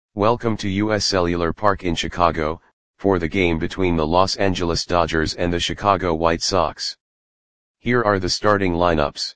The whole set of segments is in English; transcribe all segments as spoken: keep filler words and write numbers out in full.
Welcome to U S Cellular Park in Chicago, for the game between the Los Angeles Dodgers and the Chicago White Sox. Here are the starting lineups.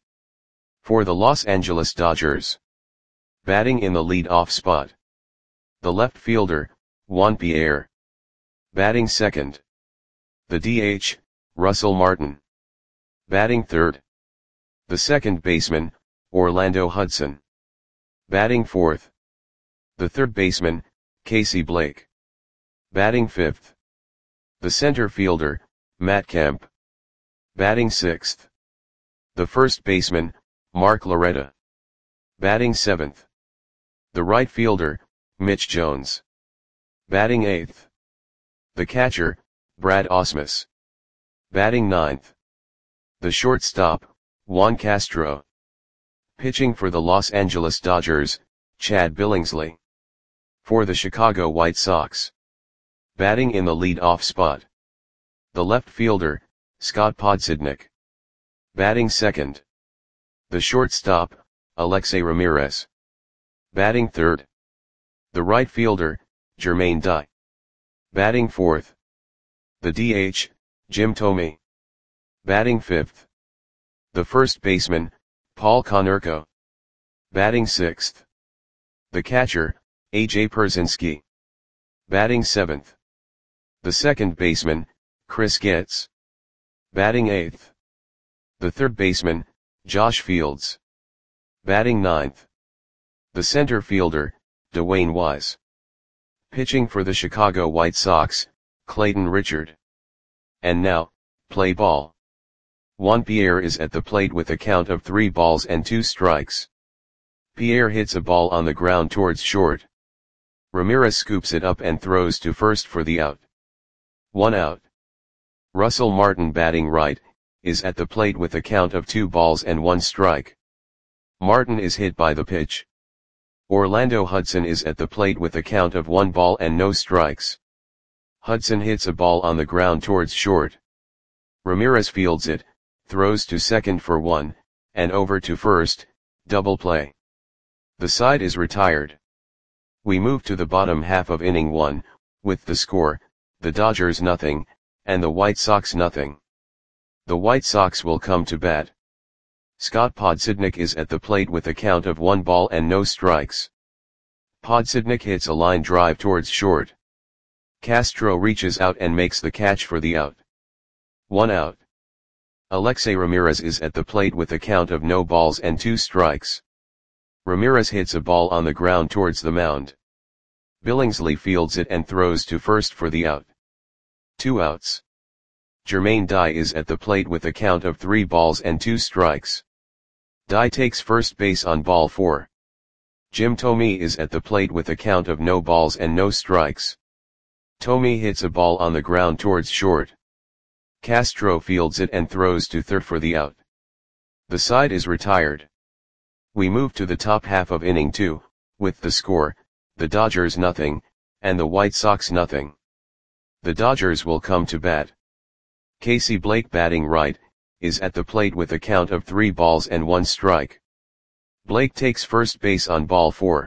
For the Los Angeles Dodgers. Batting in the lead-off spot. The left fielder, Juan Pierre. Batting second. The D H, Russell Martin. Batting third. The second baseman, Orlando Hudson. Batting fourth. The third baseman, Casey Blake. Batting fifth. The center fielder, Matt Kemp. Batting sixth. The first baseman, Mark Loretta. Batting seventh. The right fielder, Mitch Jones. Batting eighth. The catcher, Brad Ausmus. Batting ninth. The shortstop, Juan Castro. Pitching for the Los Angeles Dodgers, Chad Billingsley. For the Chicago White Sox. Batting in the lead-off spot. The left fielder, Scott Podsednik. Batting second. The shortstop, Alexei Ramirez. Batting third. The right fielder, Jermaine Dye. Batting fourth. The D H, Jim Thome. Batting fifth. The first baseman, Paul Konerko. Batting sixth. The catcher, A J Pierzynski. Batting seventh. The second baseman, Chris Getz. Batting eighth. The third baseman, Josh Fields. Batting ninth. The center fielder, Dwayne Wise. Pitching for the Chicago White Sox, Clayton Richard. And now, play ball. Juan Pierre is at the plate with a count of three balls and two strikes. Pierre hits a ball on the ground towards short. Ramirez scoops it up and throws to first for the out. One out. Russell Martin, batting right, is at the plate with a count of two balls and one strike. Martin is hit by the pitch. Orlando Hudson is at the plate with a count of one ball and no strikes. Hudson hits a ball on the ground towards short. Ramirez fields it, throws to second for one, and over to first, double play. The side is retired. We move to the bottom half of inning one, with the score, the Dodgers nothing, and the White Sox nothing. The White Sox will come to bat. Scott Podsednik is at the plate with a count of one ball and no strikes. Podsednik hits a line drive towards short. Castro reaches out and makes the catch for the out. One out. Alexei Ramirez is at the plate with a count of no balls and two strikes. Ramirez hits a ball on the ground towards the mound. Billingsley fields it and throws to first for the out. Two outs. Jermaine Dye is at the plate with a count of three balls and two strikes. Dye takes first base on ball four. Jim Thome is at the plate with a count of no balls and no strikes. Thome hits a ball on the ground towards short. Castro fields it and throws to third for the out. The side is retired. We move to the top half of inning two, with the score, the Dodgers nothing, and the White Sox nothing. The Dodgers will come to bat. Casey Blake, batting right, is at the plate with a count of three balls and one strike. Blake takes first base on ball four.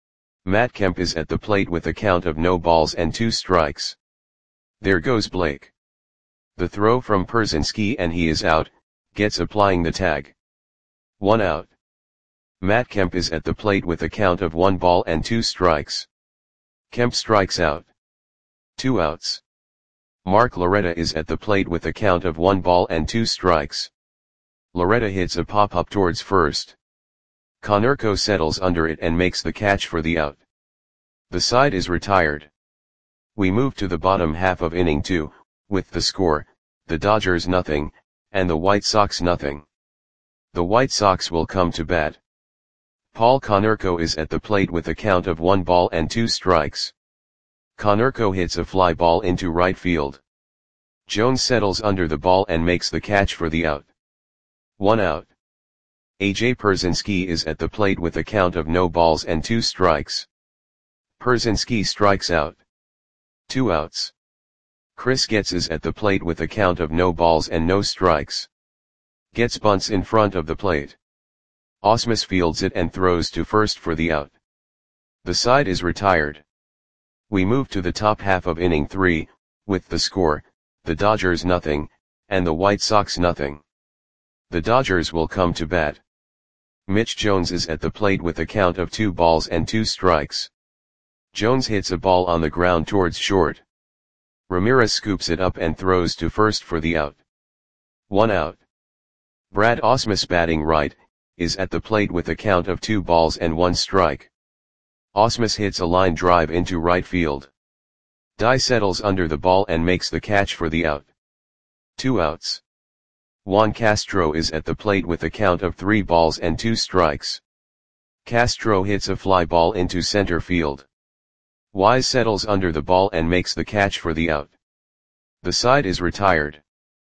Matt Kemp is at the plate with a count of no balls and two strikes. There goes Blake. The throw from Pierzynski and he is out, Getz applying the tag. One out. Matt Kemp is at the plate with a count of one ball and two strikes. Kemp strikes out. Two outs. Mark Loretta is at the plate with a count of one ball and two strikes. Loretta hits a pop-up towards first. Konerko settles under it and makes the catch for the out. The side is retired. We move to the bottom half of inning two, with the score, the Dodgers nothing, and the White Sox nothing. The White Sox will come to bat. Paul Konerko is at the plate with a count of one ball and two strikes. Konerko hits a fly ball into right field. Jones settles under the ball and makes the catch for the out. One out. A J Pierzynski is at the plate with a count of no balls and two strikes. Pierzynski strikes out. Two outs. Chris Getz is at the plate with a count of no balls and no strikes. Getz bunts in front of the plate. Ausmus fields it and throws to first for the out. The side is retired. We move to the top half of inning three, with the score, the Dodgers nothing, and the White Sox nothing. The Dodgers will come to bat. Mitch Jones is at the plate with a count of two balls and two strikes. Jones hits a ball on the ground towards short. Ramirez scoops it up and throws to first for the out. One out. Brad Ausmus, batting right, is at the plate with a count of two balls and one strike. Ausmus hits a line drive into right field. Dye settles under the ball and makes the catch for the out. Two outs. Juan Castro is at the plate with a count of three balls and two strikes. Castro hits a fly ball into center field. Wise settles under the ball and makes the catch for the out. The side is retired.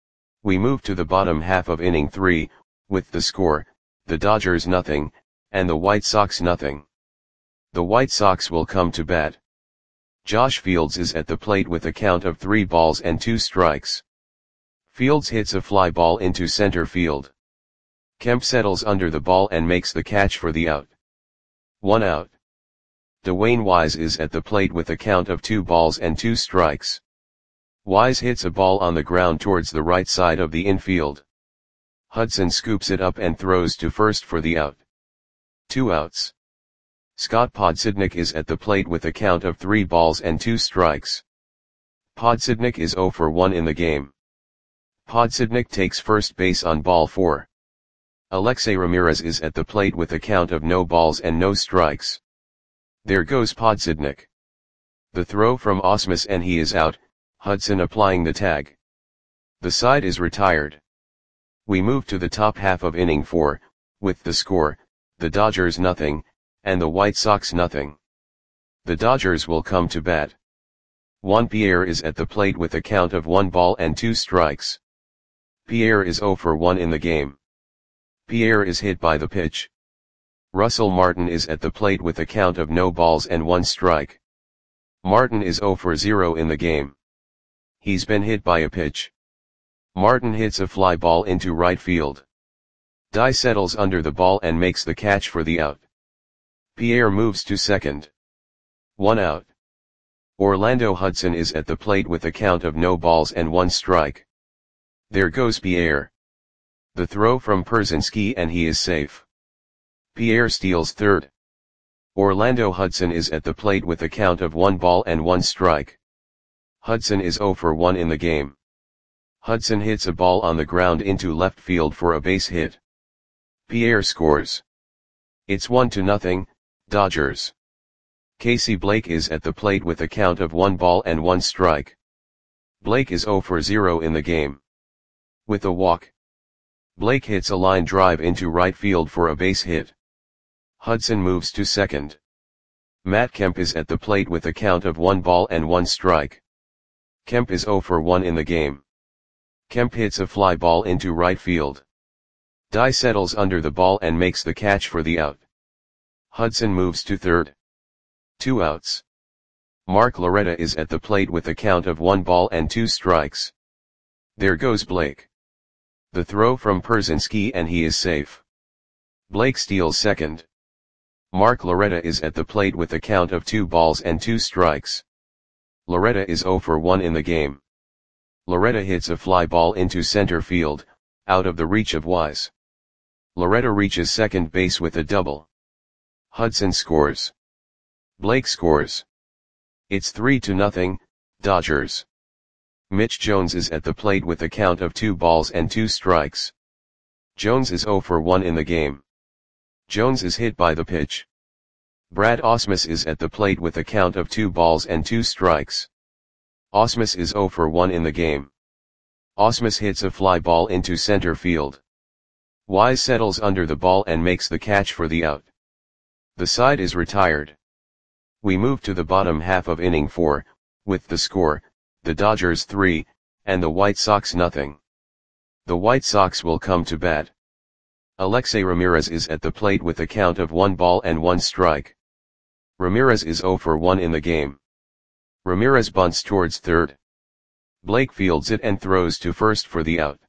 We move to the bottom half of inning three, with the score, the Dodgers nothing, and the White Sox nothing. The White Sox will come to bat. Josh Fields is at the plate with a count of three balls and two strikes. Fields hits a fly ball into center field. Kemp settles under the ball and makes the catch for the out. One out. Dwayne Wise is at the plate with a count of two balls and two strikes. Wise hits a ball on the ground towards the right side of the infield. Hudson scoops it up and throws to first for the out. Two outs. Scott Podsednik is at the plate with a count of three balls and two strikes. Podsednik is zero for one in the game. Podsednik takes first base on ball four. Alexei Ramirez is at the plate with a count of no balls and no strikes. There goes Podsednik. The throw from Ausmus and he is out, Hudson applying the tag. The side is retired. We move to the top half of inning four, with the score, the Dodgers nothing, and the White Sox nothing. The Dodgers will come to bat. Juan Pierre is at the plate with a count of one ball and two strikes. Pierre is zero for one in the game. Pierre is hit by the pitch. Russell Martin is at the plate with a count of no balls and one strike. Martin is zero for zero in the game. He's been hit by a pitch. Martin hits a fly ball into right field. Dye settles under the ball and makes the catch for the out. Pierre moves to second. One out. Orlando Hudson is at the plate with a count of no balls and one strike. There goes Pierre. The throw from Pierzynski and he is safe. Pierre steals third. Orlando Hudson is at the plate with a count of one ball and one strike. Hudson is zero for one in the game. Hudson hits a ball on the ground into left field for a base hit. Pierre scores. It's one to nothing, Dodgers. Casey Blake is at the plate with a count of one ball and one strike. Blake is zero for zero in the game. With a walk, Blake hits a line drive into right field for a base hit. Hudson moves to second. Matt Kemp is at the plate with a count of one ball and one strike. Kemp is zero for one in the game. Kemp hits a fly ball into right field. Dye settles under the ball and makes the catch for the out. Hudson moves to third. Two outs. Mark Loretta is at the plate with a count of one ball and two strikes. There goes Blake. The throw from Pierzynski and he is safe. Blake steals second. Mark Loretta is at the plate with a count of two balls and two strikes. Loretta is zero for one in the game. Loretta hits a fly ball into center field, out of the reach of Wise. Loretta reaches second base with a double. Hudson scores. Blake scores. It's three to nothing, Dodgers. Mitch Jones is at the plate with a count of two balls and two strikes. Jones is zero for one in the game. Jones is hit by the pitch. Brad Ausmus is at the plate with a count of two balls and two strikes. Ausmus is zero for one in the game. Ausmus hits a fly ball into center field. Wise settles under the ball and makes the catch for the out. The side is retired. We move to the bottom half of inning four, with the score, the Dodgers three, and the White Sox nothing. The White Sox will come to bat. Alexei Ramirez is at the plate with a count of one ball and one strike. Ramirez is zero for one in the game. Ramirez bunts towards third. Blake fields it and throws to first for the out.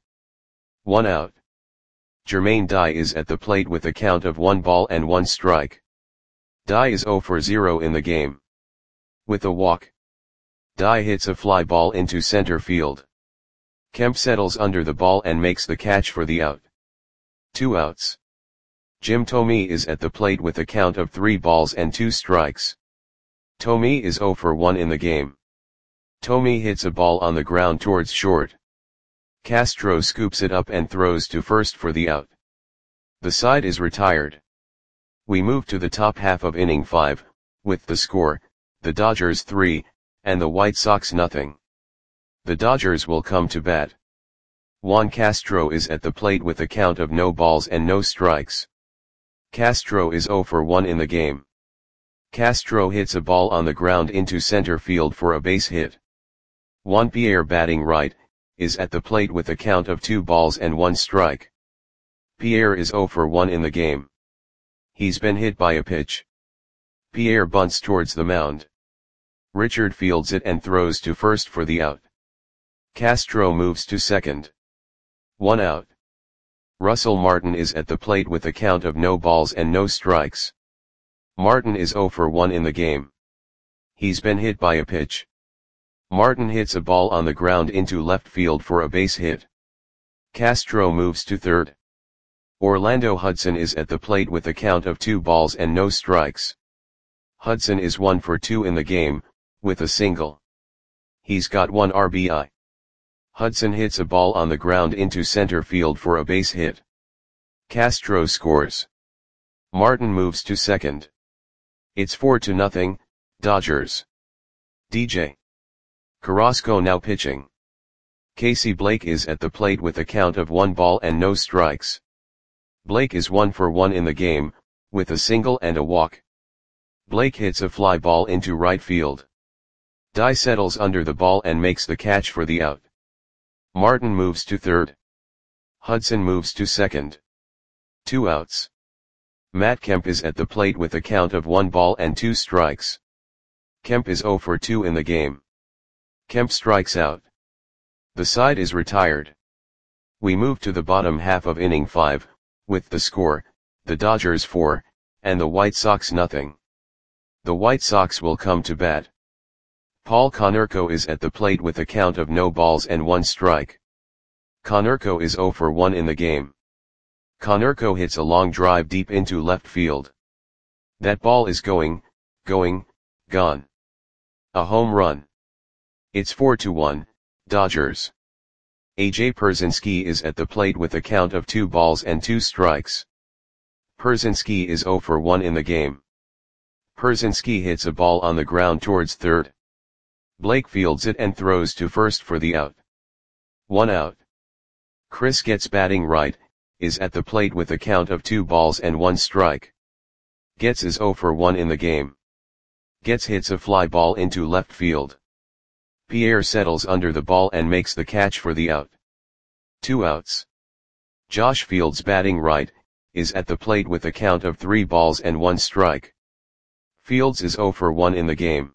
One out. Jermaine Dye is at the plate with a count of one ball and one strike. Dye is zero for zero in the game. With a walk, Dye hits a fly ball into center field. Kemp settles under the ball and makes the catch for the out. Two outs. Jim Thome is at the plate with a count of three balls and two strikes. Thome is zero for one in the game. Thome hits a ball on the ground towards short. Castro scoops it up and throws to first for the out. The side is retired. We move to the top half of inning five, with the score, the Dodgers three, and the White Sox nothing. The Dodgers will come to bat. Juan Castro is at the plate with a count of no balls and no strikes. Castro is zero for one in the game. Castro hits a ball on the ground into center field for a base hit. Juan Pierre, batting right, is at the plate with a count of two balls and one strike. Pierre is zero for one in the game. He's been hit by a pitch. Pierre bunts towards the mound. Richard fields it and throws to first for the out. Castro moves to second. One out. Russell Martin is at the plate with a count of no balls and no strikes. Martin is zero for one in the game. He's been hit by a pitch. Martin hits a ball on the ground into left field for a base hit. Castro moves to third. Orlando Hudson is at the plate with a count of two balls and no strikes. Hudson is one for two in the game, with a single. He's got one R B I. Hudson hits a ball on the ground into center field for a base hit. Castro scores. Martin moves to second. It's four to nothing, Dodgers. D J Carrasco now pitching. Casey Blake is at the plate with a count of one ball and no strikes. Blake is one for one in the game, with a single and a walk. Blake hits a fly ball into right field. Dye settles under the ball and makes the catch for the out. Martin moves to third. Hudson moves to second. Two outs. Matt Kemp is at the plate with a count of one ball and two strikes. Kemp is zero for two in the game. Kemp strikes out. The side is retired. We move to the bottom half of inning five, with the score, the Dodgers four, and the White Sox nothing. The White Sox will come to bat. Paul Konerko is at the plate with a count of no balls and one strike. Konerko is zero for one in the game. Konerko hits a long drive deep into left field. That ball is going, going, gone. A home run. It's four to one, Dodgers. A J Pierzynski is at the plate with a count of two balls and two strikes. Pierzynski is zero for one in the game. Pierzynski hits a ball on the ground towards third. Blake fields it and throws to first for the out. One out. Chris Getz, batting right, is at the plate with a count of two balls and one strike. Getz is zero for one in the game. Getz hits a fly ball into left field. Pierre settles under the ball and makes the catch for the out. Two outs. Josh Fields, batting right, is at the plate with a count of three balls and one strike. Fields is zero for one in the game.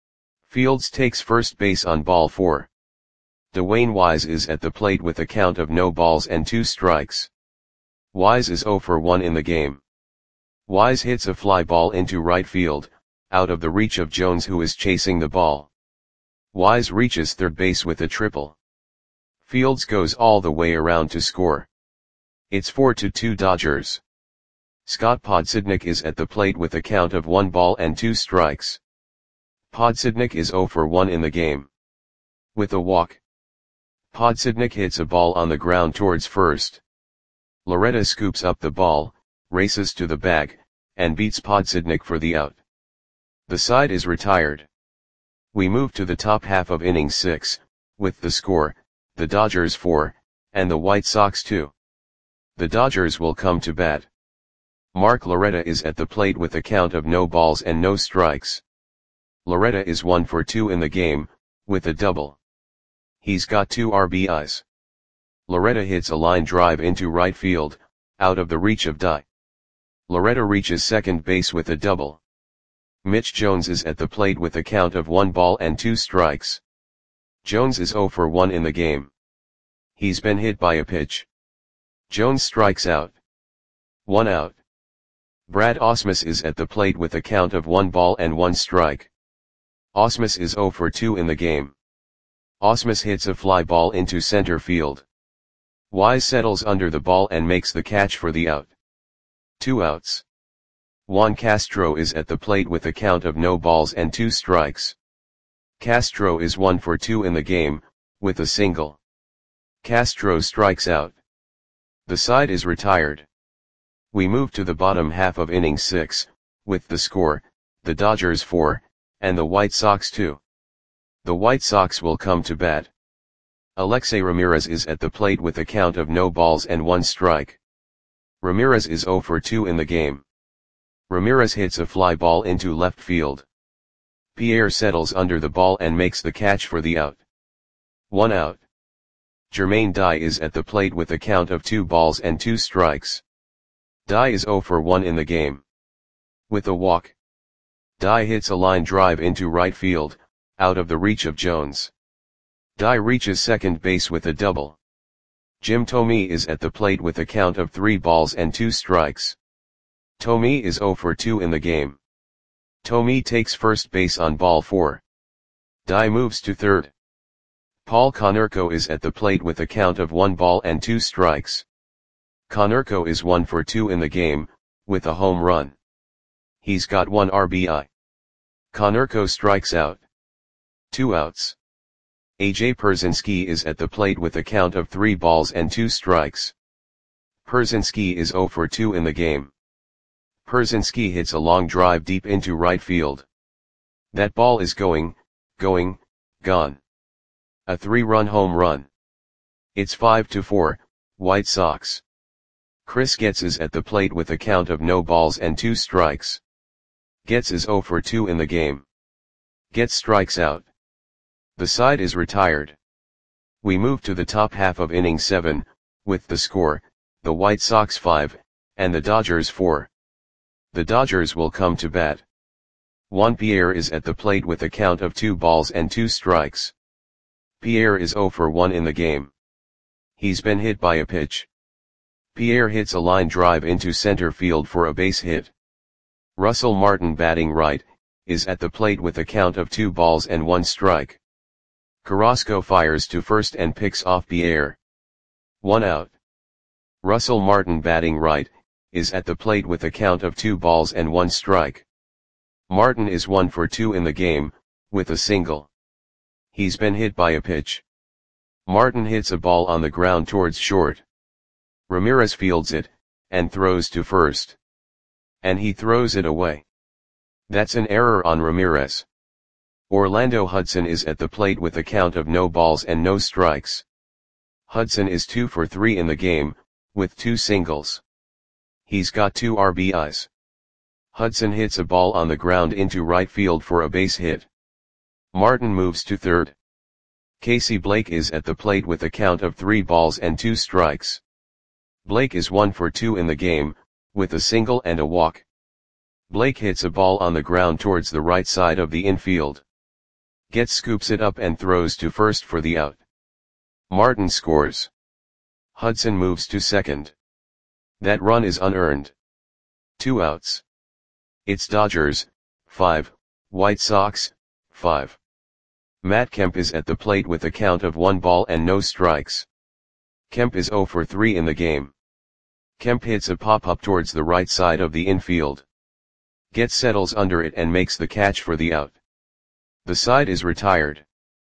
Fields takes first base on ball four. Dwayne Wise is at the plate with a count of no balls and two strikes. Wise is zero for one in the game. Wise hits a fly ball into right field, out of the reach of Jones, who is chasing the ball. Wise reaches third base with a triple. Fields goes all the way around to score. It's four to two Dodgers. Scott Podsednik is at the plate with a count of one ball and two strikes. Podsednik is zero for one in the game. With a walk, Podsednik hits a ball on the ground towards first. Loretta scoops up the ball, races to the bag, and beats Podsednik for the out. The side is retired. We move to the top half of inning six, with the score, the Dodgers four, and the White Sox two. The Dodgers will come to bat. Mark Loretta is at the plate with a count of no balls and no strikes. Loretta is one for two in the game, with a double. He's got two R B Is. Loretta hits a line drive into right field, out of the reach of Dye. Loretta reaches second base with a double. Mitch Jones is at the plate with a count of one ball and two strikes. Jones is zero for one in the game. He's been hit by a pitch. Jones strikes out. One out. Brad Ausmus is at the plate with a count of one ball and one strike. Ausmus is zero for two in the game. Ausmus hits a fly ball into center field. Wise settles under the ball and makes the catch for the out. Two outs. Juan Castro is at the plate with a count of no balls and two strikes. Castro is one for two in the game, with a single. Castro strikes out. The side is retired. We move to the bottom half of inning six, with the score, the Dodgers four, and the White Sox two. The White Sox will come to bat. Alexei Ramirez is at the plate with a count of no balls and one strike. Ramirez is zero for two in the game. Ramirez hits a fly ball into left field. Pierre settles under the ball and makes the catch for the out. One out. Jermaine Dye is at the plate with a count of two balls and two strikes. Dye is zero for one in the game. With a walk. Dye hits a line drive into right field, out of the reach of Jones. Dye reaches second base with a double. Jim Thome is at the plate with a count of three balls and two strikes. Thome is zero for two in the game. Thome takes first base on ball four. Dye moves to third. Paul Konerko is at the plate with a count of one ball and two strikes. Konerko is one for two in the game, with a home run. He's got one R B I. Konerko strikes out. Two outs. A J Pierzynski is at the plate with a count of three balls and two strikes. Pierzynski is zero for two in the game. Pierzynski hits a long drive deep into right field. That ball is going, going, gone. A three-run home run. It's five to four, White Sox. Chris Getz is at the plate with a count of no balls and two strikes. Getz is zero for two in the game. Getz strikes out. The side is retired. We move to the top half of inning seven, with the score, the White Sox five, and the Dodgers four. The Dodgers will come to bat. Juan Pierre is at the plate with a count of two balls and two strikes. Pierre is zero for one in the game. He's been hit by a pitch. Pierre hits a line drive into center field for a base hit. Russell Martin, batting right, is at the plate with a count of two balls and one strike. Carrasco fires to first and picks off Pierre. One out. Russell Martin, batting right, is at the plate with a count of two balls and one strike. Martin is one for two in the game, with a single. He's been hit by a pitch. Martin hits a ball on the ground towards short. Ramirez fields it, and throws to first. And he throws it away. That's an error on Ramirez. Orlando Hudson is at the plate with a count of no balls and no strikes. Hudson is two for three in the game, with two singles. He's got two R B Is. Hudson hits a ball on the ground into right field for a base hit. Martin moves to third. Casey Blake is at the plate with a count of three balls and two strikes. Blake is one for two in the game, with a single and a walk. Blake hits a ball on the ground towards the right side of the infield. Getz scoops it up and throws to first for the out. Martin scores. Hudson moves to second. That run is unearned. Two outs. It's Dodgers, five, White Sox, five. Matt Kemp is at the plate with a count of one ball and no strikes. Kemp is zero for three in the game. Kemp hits a pop-up towards the right side of the infield. Getz settles under it and makes the catch for the out. The side is retired.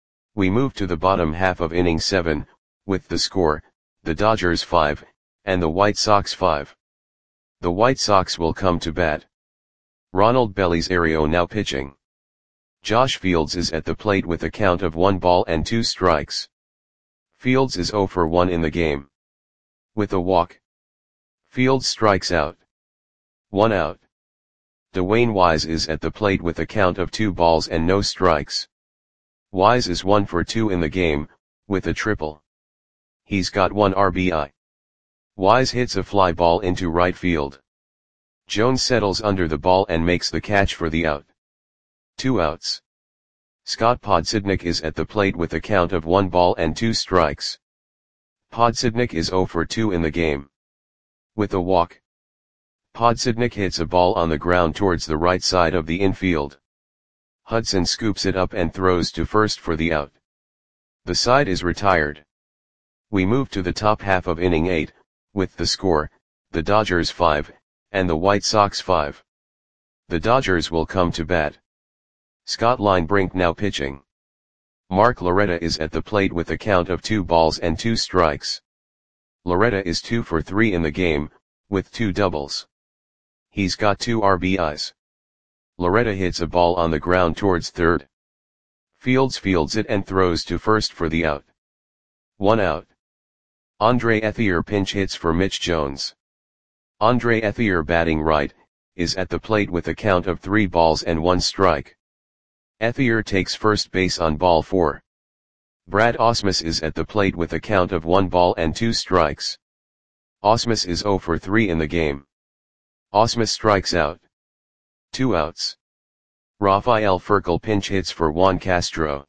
We move to the bottom half of inning seven, with the score, the Dodgers five, and the White Sox five. The White Sox will come to bat. Ronald Belisario now pitching. Josh Fields is at the plate with a count of one ball and two strikes. Fields is zero for one in the game. With a walk. Fields strikes out. One out. Dwayne Wise is at the plate with a count of two balls and no strikes. Wise is one for two in the game, with a triple. He's got one R B I. Wise hits a fly ball into right field. Jones settles under the ball and makes the catch for the out. Two outs. Scott Podsednik is at the plate with a count of one ball and two strikes. Podsednik is zero for two in the game. With a walk. Podsednik hits a ball on the ground towards the right side of the infield. Hudson scoops it up and throws to first for the out. The side is retired. We move to the top half of inning eight, with the score, the Dodgers five, and the White Sox five. The Dodgers will come to bat. Scott Linebrink now pitching. Mark Loretta is at the plate with a count of two balls and two strikes. Loretta is two for three in the game, with two doubles. He's got two R B Is. Loretta hits a ball on the ground towards third. Fields fields it and throws to first for the out. One out. Andre Ethier pinch hits for Mitch Jones. Andre Ethier, batting right, is at the plate with a count of three balls and one strike. Ethier takes first base on ball four. Brad Ausmus is at the plate with a count of one ball and two strikes. Ausmus is zero for three in the game. Ausmus strikes out. Two outs. Rafael Furcal pinch hits for Juan Castro.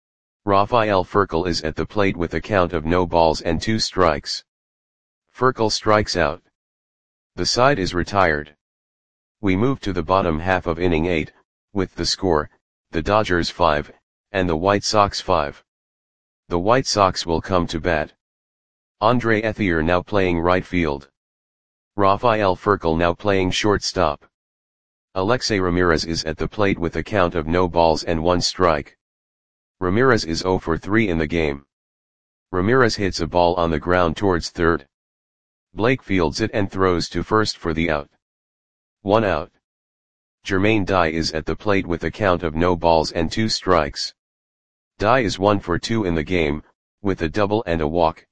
Rafael Furcal is at the plate with a count of no balls and two strikes. Furcal strikes out. The side is retired. We move to the bottom half of inning eight, with the score, the Dodgers five, and the White Sox five. The White Sox will come to bat. Andre Ethier now playing right field. Rafael Furcal now playing shortstop. Alexei Ramirez is at the plate with a count of no balls and one strike. Ramirez is zero for three in the game. Ramirez hits a ball on the ground towards third. Blake fields it and throws to first for the out. One out. Jermaine Dye is at the plate with a count of no balls and two strikes. Dye is one for two in the game, with a double and a walk.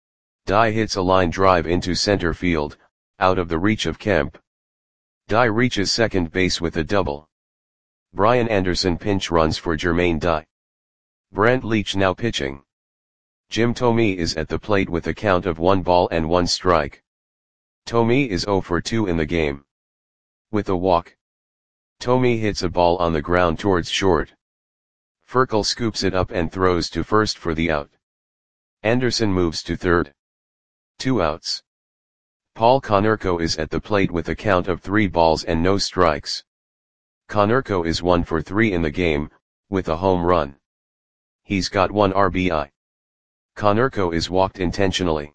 Dye hits a line drive into center field, out of the reach of Kemp. Dye reaches second base with a double. Brian Anderson pinch runs for Jermaine Dye. Brent Leach now pitching. Jim Thome is at the plate with a count of one ball and one strike. Thome is zero for two in the game. With a walk. Thome hits a ball on the ground towards short. Furcal scoops it up and throws to first for the out. Anderson moves to third. Two outs. Paul Konerko is at the plate with a count of three balls and no strikes. Konerko is one for three in the game, with a home run. He's got one R B I. Konerko is walked intentionally.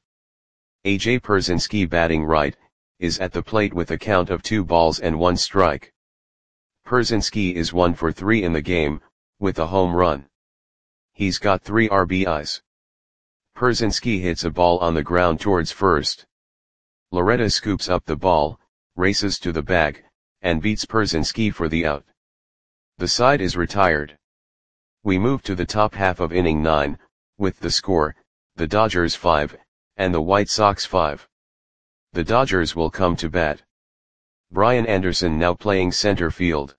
A J Pierzynski, batting right, is at the plate with a count of two balls and one strike. Pierzynski is one for three in the game, with a home run. He's got three R B Is. Pierzynski hits a ball on the ground towards first. Loretta scoops up the ball, races to the bag, and beats Pierzynski for the out. The side is retired. We move to the top half of inning nine, with the score, the Dodgers five, and the White Sox five. The Dodgers will come to bat. Brian Anderson now playing center field.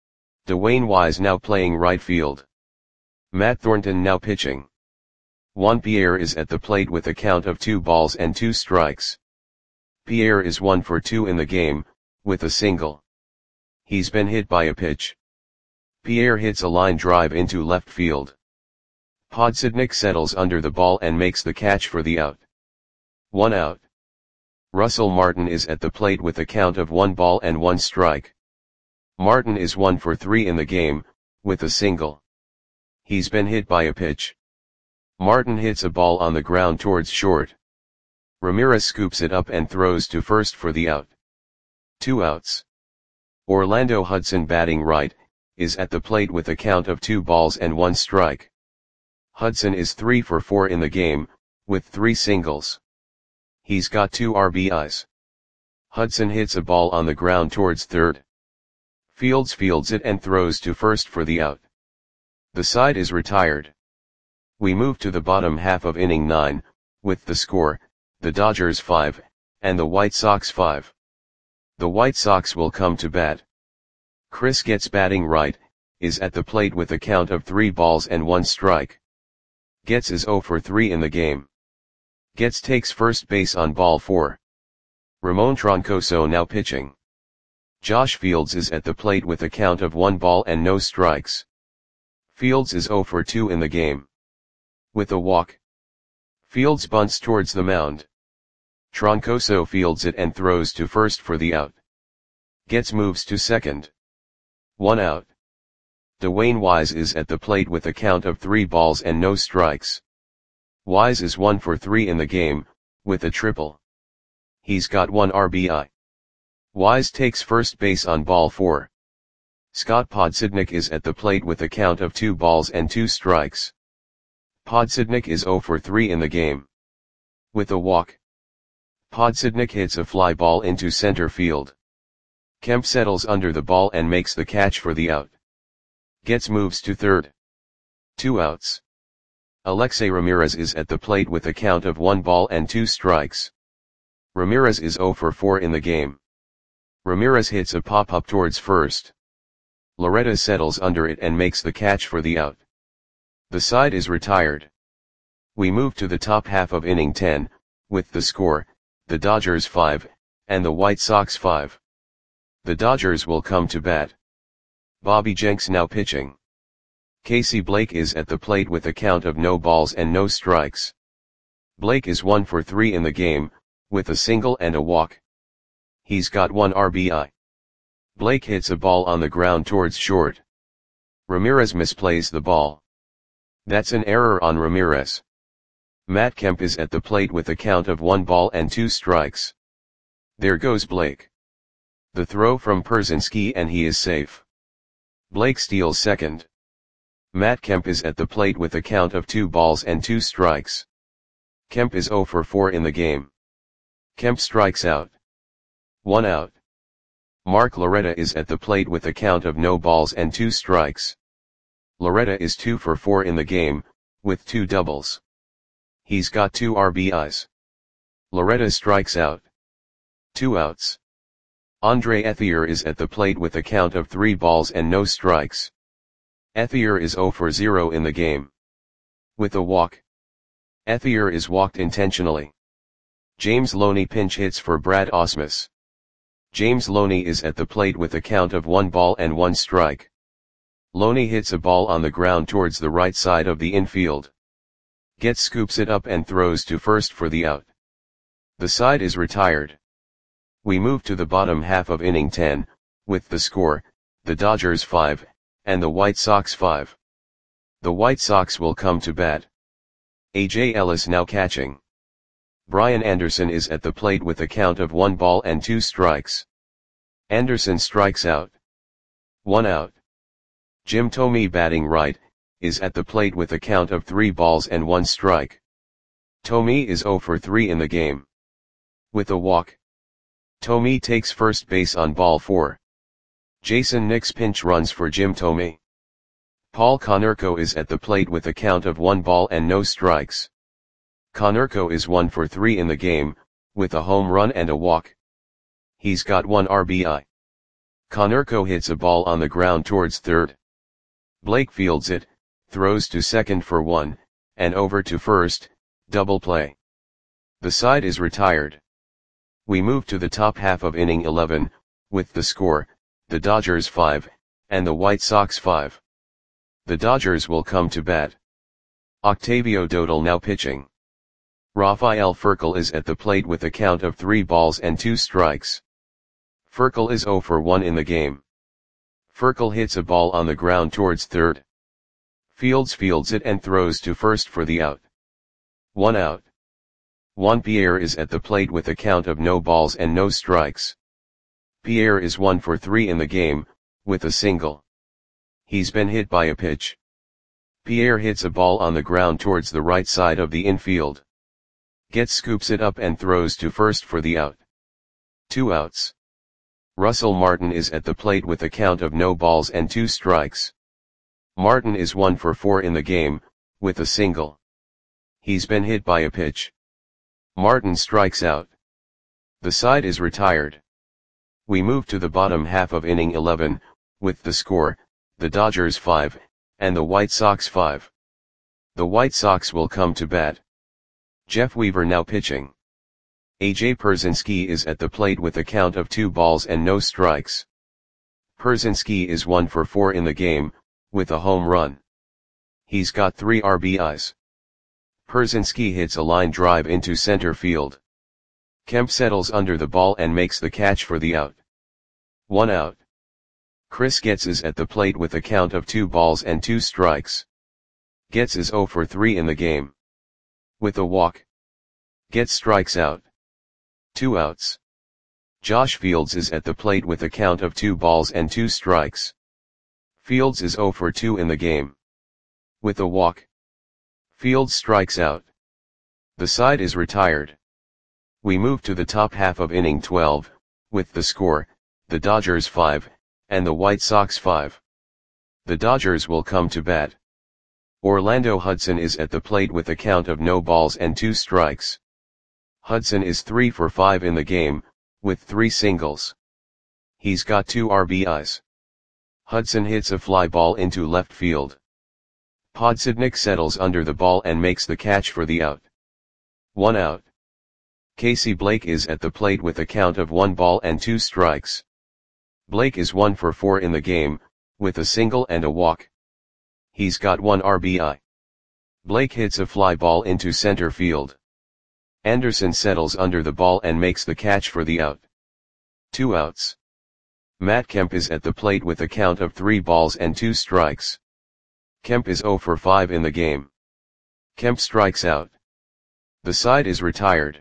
Dwayne Wise now playing right field. Matt Thornton now pitching. Juan Pierre is at the plate with a count of two balls and two strikes. Pierre is one for two in the game, with a single. He's been hit by a pitch. Pierre hits a line drive into left field. Podsednik settles under the ball and makes the catch for the out. One out. Russell Martin is at the plate with a count of one ball and one strike. Martin is one for three in the game, with a single. He's been hit by a pitch. Martin hits a ball on the ground towards short. Ramirez scoops it up and throws to first for the out. Two outs. Orlando Hudson, batting right, is at the plate with a count of two balls and one strike. Hudson is three for four in the game, with three singles. He's got two R B Is. Hudson hits a ball on the ground towards third. Fields fields it and throws to first for the out. The side is retired. We move to the bottom half of inning nine, with the score, the Dodgers five, and the White Sox five. The White Sox will come to bat. Chris Getz, batting right, is at the plate with a count of three balls and one strike. Getz is zero for three in the game. Getz takes first base on ball four. Ramon Troncoso now pitching. Josh Fields is at the plate with a count of one ball and no strikes. Fields is zero for two in the game. With a walk. Fields bunts towards the mound. Troncoso fields it and throws to first for the out. Getz moves to second. One out. Dwayne Wise is at the plate with a count of three balls and no strikes. Wise is one for three in the game, with a triple. He's got one R B I. Wise takes first base on ball four. Scott Podsednik is at the plate with a count of two balls and two strikes. Podsednik is zero for three in the game. With a walk. Podsednik hits a fly ball into center field. Kemp settles under the ball and makes the catch for the out. Gets moves to third. Two outs. Alexei Ramirez is at the plate with a count of one ball and two strikes. Ramirez is zero for four in the game. Ramirez hits a pop-up towards first. Loretta settles under it and makes the catch for the out. The side is retired. We move to the top half of inning ten, with the score, the Dodgers five, and the White Sox five. The Dodgers will come to bat. Bobby Jenks now pitching. Casey Blake is at the plate with a count of no balls and no strikes. Blake is one for three in the game, with a single and a walk. He's got one R B I. Blake hits a ball on the ground towards short. Ramirez misplays the ball. That's an error on Ramirez. Matt Kemp is at the plate with a count of one ball and two strikes. There goes Blake. The throw from Pierzynski and he is safe. Blake steals second. Matt Kemp is at the plate with a count of two balls and two strikes. Kemp is zero for four in the game. Kemp strikes out. One out. Mark Loretta is at the plate with a count of no balls and two strikes. Loretta is two for four in the game, with two doubles. He's got two R B Is. Loretta strikes out. Two outs. Andre Ethier is at the plate with a count of three balls and no strikes. Ethier is zero for zero in the game. With a walk. Ethier is walked intentionally. James Loney pinch hits for Brad Ausmus. James Loney is at the plate with a count of one ball and one strike. Loney hits a ball on the ground towards the right side of the infield. Getz scoops it up and throws to first for the out. The side is retired. We move to the bottom half of inning ten, with the score, the Dodgers five, and the White Sox five. The White Sox will come to bat. A J Ellis now catching. Brian Anderson is at the plate with a count of one ball and two strikes. Anderson strikes out. One out. Jim Thome batting right, is at the plate with a count of three balls and one strike. Thome is zero for three in the game. With a walk. Thome takes first base on ball four. Jason Nix pinch runs for Jim Thome. Paul Konerko is at the plate with a count of one ball and no strikes. Konerko is one for three in the game, with a home run and a walk. He's got one R B I. Konerko hits a ball on the ground towards third. Blake fields it, throws to second for one, and over to first, double play. The side is retired. We move to the top half of inning eleven, with the score, the Dodgers five, and the White Sox five. The Dodgers will come to bat. Octavio Dodal now pitching. Rafael Furcal is at the plate with a count of three balls and two strikes. Furcal is zero for one in the game. Furcal hits a ball on the ground towards third. Fields fields it and throws to first for the out. One out. Juan Pierre is at the plate with a count of no balls and no strikes. Pierre is one for three in the game, with a single. He's been hit by a pitch. Pierre hits a ball on the ground towards the right side of the infield. Getz scoops it up and throws to first for the out. Two outs. Russell Martin is at the plate with a count of no balls and two strikes. Martin is one for four in the game, with a single. He's been hit by a pitch. Martin strikes out. The side is retired. We move to the bottom half of inning eleven, with the score, the Dodgers five, and the White Sox five. The White Sox will come to bat. Jeff Weaver now pitching. A J Pierzynski is at the plate with a count of two balls and no strikes. Pierzynski is one for four in the game, with a home run. He's got three R B Is. Pierzynski hits a line drive into center field. Kemp settles under the ball and makes the catch for the out. One out. Chris Getz is at the plate with a count of two balls and two strikes. Getz is zero for three in the game. With a walk, Getz strikes out. Two outs. Josh Fields is at the plate with a count of two balls and two strikes. Fields is zero for two in the game. With a walk, Fields strikes out. The side is retired. We move to the top half of inning twelve, with the score, the Dodgers five, and the White Sox five. The Dodgers will come to bat. Orlando Hudson is at the plate with a count of no balls and two strikes. Hudson is three for five in the game, with three singles. He's got two R B Is. Hudson hits a fly ball into left field. Podsednik settles under the ball and makes the catch for the out. One out. Casey Blake is at the plate with a count of one ball and two strikes. Blake is one for four in the game, with a single and a walk. He's got one R B I. Blake hits a fly ball into center field. Anderson settles under the ball and makes the catch for the out. Two outs. Matt Kemp is at the plate with a count of three balls and two strikes. Kemp is zero for five in the game. Kemp strikes out. The side is retired.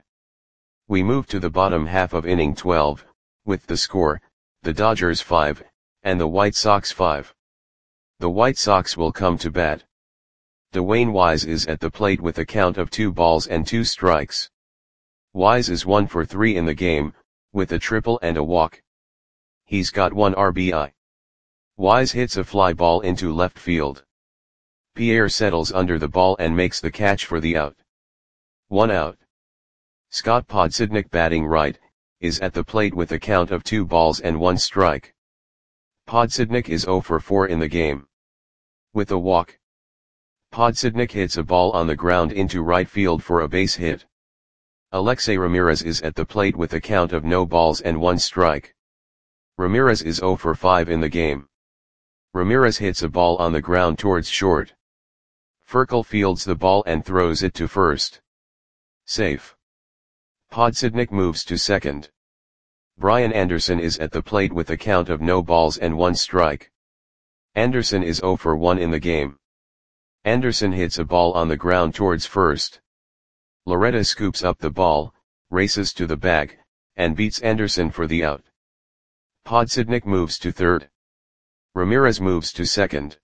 We move to the bottom half of inning twelve, with the score, the Dodgers five, and the White Sox five. The White Sox will come to bat. Dwayne Wise is at the plate with a count of two balls and two strikes. Wise is one for three in the game, with a triple and a walk. He's got one R B I. Wise hits a fly ball into left field. Pierre settles under the ball and makes the catch for the out. One out. Scott Podsednik, batting right, is at the plate with a count of two balls and one strike. Podsednik is zero for four in the game. With a walk, Podsednik hits a ball on the ground into right field for a base hit. Alexei Ramirez is at the plate with a count of no balls and one strike. Ramirez is zero for five in the game. Ramirez hits a ball on the ground towards short. Furcal fields the ball and throws it to first. Safe. Podsednik moves to second. Brian Anderson is at the plate with a count of no balls and one strike. Anderson is zero for one in the game. Anderson hits a ball on the ground towards first. Loretta scoops up the ball, races to the bag, and beats Anderson for the out. Podsednik moves to third. Ramirez moves to second.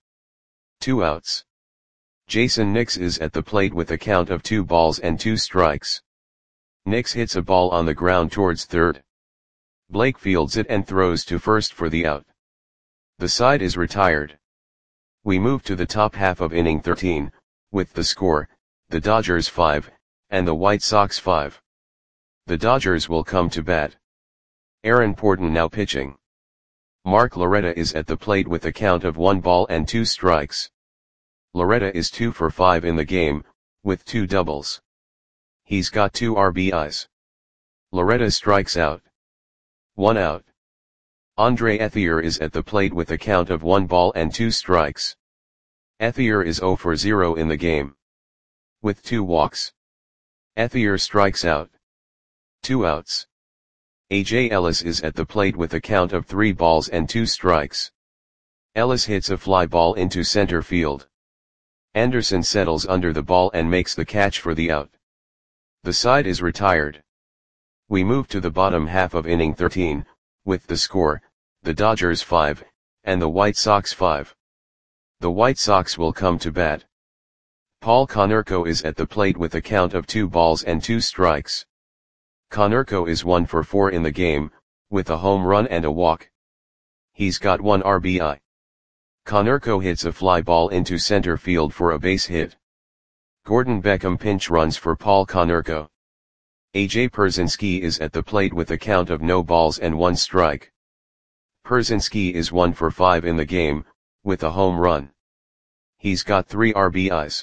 Two outs. Jason Nix is at the plate with a count of two balls and two strikes. Nix hits a ball on the ground towards third. Blake fields it and throws to first for the out. The side is retired. We move to the top half of inning thirteen, with the score, the Dodgers five, and the White Sox five. The Dodgers will come to bat. Aaron Porton now pitching. Mark Loretta is at the plate with a count of one ball and two strikes. Loretta is two for five in the game, with two doubles. He's got two R B Is. Loretta strikes out. One out. Andre Ethier is at the plate with a count of one ball and two strikes. Ethier is zero for zero in the game. With two walks, Ethier strikes out. Two outs. A J Ellis is at the plate with a count of three balls and two strikes. Ellis hits a fly ball into center field. Anderson settles under the ball and makes the catch for the out. The side is retired. We move to the bottom half of inning thirteen, with the score, the Dodgers five, and the White Sox five. The White Sox will come to bat. Paul Konerko is at the plate with a count of two balls and two strikes. Konerko is one for four in the game, with a home run and a walk. He's got one R B I. Konerko hits a fly ball into center field for a base hit. Gordon Beckham pinch runs for Paul Konerko. A J Pierzynski is at the plate with a count of no balls and one strike. Pierzynski is one for five in the game, with a home run. He's got three R B Is.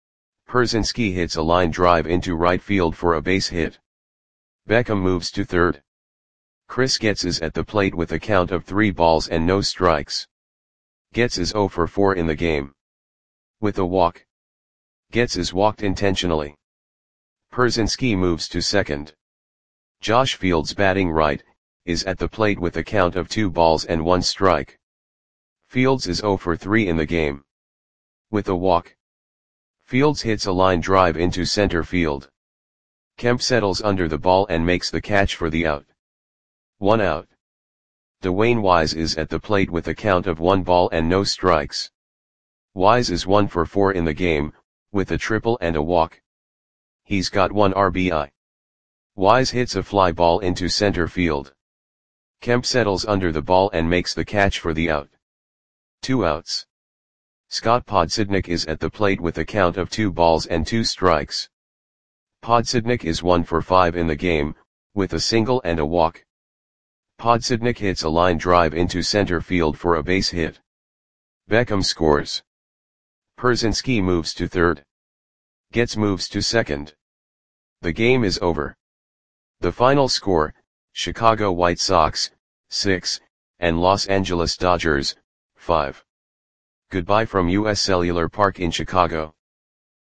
Pierzynski hits a line drive into right field for a base hit. Beckham moves to third. Chris Getz is at the plate with a count of three balls and no strikes. Getz is zero for four in the game. With a walk, Getz is walked intentionally. Pierzynski moves to second. Josh Fields, batting right, is at the plate with a count of two balls and one strike. Fields is zero for three in the game. With a walk, Fields hits a line drive into center field. Kemp settles under the ball and makes the catch for the out. One out. Dwayne Wise is at the plate with a count of one ball and no strikes. Wise is one for four in the game, with a triple and a walk. He's got one R B I. Wise hits a fly ball into center field. Kemp settles under the ball and makes the catch for the out. Two outs. Scott Podsednik is at the plate with a count of two balls and two strikes. Podsednik is one for five in the game, with a single and a walk. Podsednik hits a line drive into center field for a base hit. Beckham scores. Pierzynski moves to third. Getz moves to second. The game is over. The final score, Chicago White Sox, six, and Los Angeles Dodgers, five. Goodbye from U S Cellular Park in Chicago.